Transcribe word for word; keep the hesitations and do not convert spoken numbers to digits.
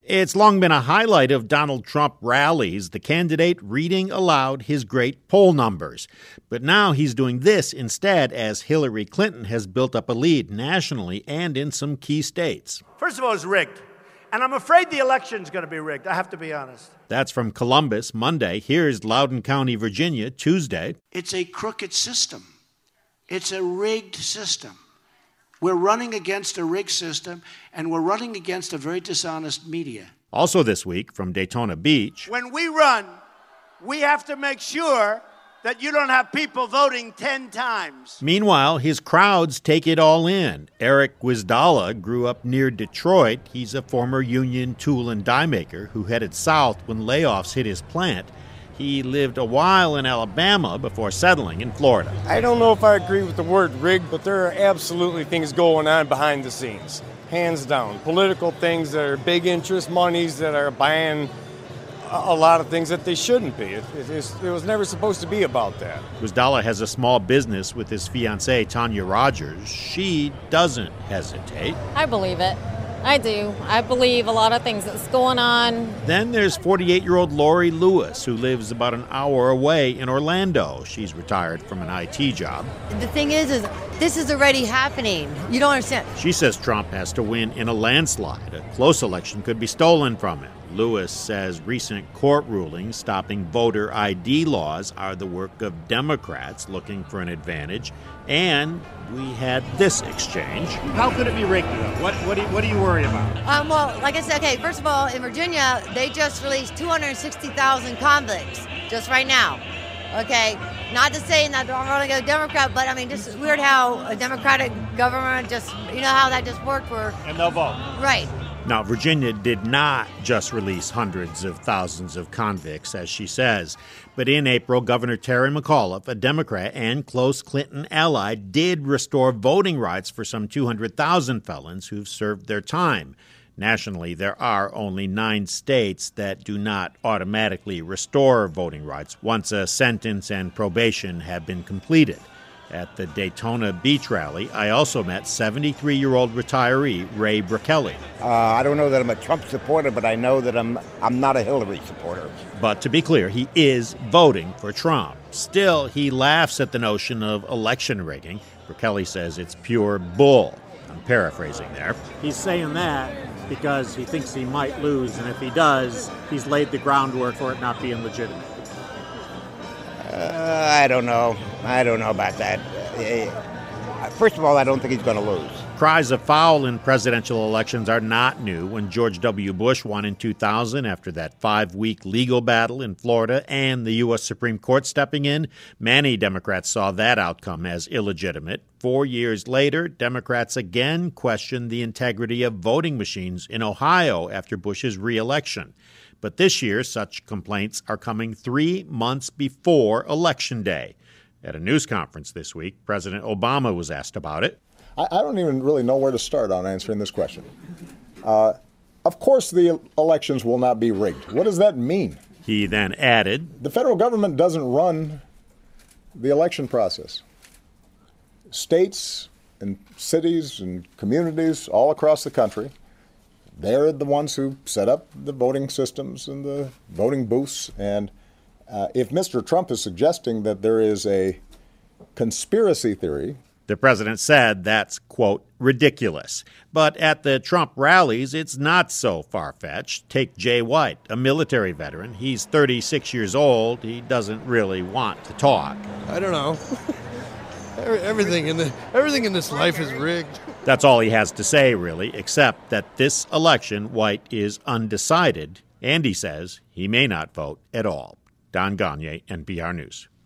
It's long been a highlight of Donald Trump rallies, the candidate reading aloud his great poll numbers. But now he's doing this instead as Hillary Clinton has built up a lead nationally and in some key states. First of all, it's rigged. And I'm afraid the election's going to be rigged. I have to be honest. That's from Columbus, Monday. Here's Loudoun County, Virginia, Tuesday. It's a crooked system. It's a rigged system. We're running against a rigged system, and we're running against a very dishonest media. Also this week from Daytona Beach. When we run, we have to make sure that you don't have people voting ten times. Meanwhile, his crowds take it all in. Eric Wisdala grew up near Detroit. He's a former union tool and die maker who headed south when layoffs hit his plant. He lived a while in Alabama before settling in Florida. I don't know if I agree with the word rigged, but there are absolutely things going on behind the scenes. Hands down. Political things that are big interest monies that are buying a lot of things that they shouldn't be. It, it, it was never supposed to be about that. Wisdala has a small business with his fiancée, Tanya Rogers. She doesn't hesitate. I believe it. I do. I believe a lot of things that's going on. Then there's forty-eight-year-old Lori Lewis, who lives about an hour away in Orlando. She's retired from an I T job. The thing is, is this is already happening. You don't understand. She says Trump has to win in a landslide. A close election could be stolen from him. Lewis says recent court rulings stopping voter I D laws are the work of Democrats looking for an advantage. And we had this exchange. How could it be rigged? What what do you, what do you worry about? Um, well, like I said, okay, first of all, in Virginia, they just released two hundred sixty thousand convicts just right now. Okay, not to say that they're going to go Democrat, but I mean, just weird how a Democratic government just, you know how that just worked for. And they'll vote. Right. Now, Virginia did not just release hundreds of thousands of convicts, as she says. But in April, Governor Terry McAuliffe, a Democrat and close Clinton ally, did restore voting rights for some two hundred thousand felons who've served their time. Nationally, there are only nine states that do not automatically restore voting rights once a sentence and probation have been completed. At the Daytona Beach rally, I also met seventy-three-year-old retiree Ray Brickelli. Uh, I don't know that I'm a Trump supporter, but I know that I'm I'm not a Hillary supporter. But to be clear, he is voting for Trump. Still, he laughs at the notion of election rigging. Brickelli says it's pure bull. I'm paraphrasing there. He's saying that because he thinks he might lose, and if he does, he's laid the groundwork for it not being legitimate. Uh, I don't know. I don't know about that. Uh, first of all, I don't think he's going to lose. Cries of foul in presidential elections are not new. When George W. Bush won in two thousand after that five-week legal battle in Florida and the U S Supreme Court stepping in, many Democrats saw that outcome as illegitimate. Four years later, Democrats again questioned the integrity of voting machines in Ohio after Bush's re-election. But this year, such complaints are coming three months before Election Day. At a news conference this week, President Obama was asked about it. I, I don't even really know where to start on answering this question. Uh, of course, the elections will not be rigged. What does that mean? He then added, the federal government doesn't run the election process. States and cities and communities all across the country, they're the ones who set up the voting systems and the voting booths. And uh, if Mister Trump is suggesting that there is a conspiracy theory, the president said that's, quote, ridiculous. But at the Trump rallies, it's not so far-fetched. Take Jay White, a military veteran. He's thirty-six years old. He doesn't really want to talk. I don't know. Everything in the everything in this life is rigged. That's all he has to say, really, except that this election, White is undecided, and he says he may not vote at all. Don Gagné, N P R News.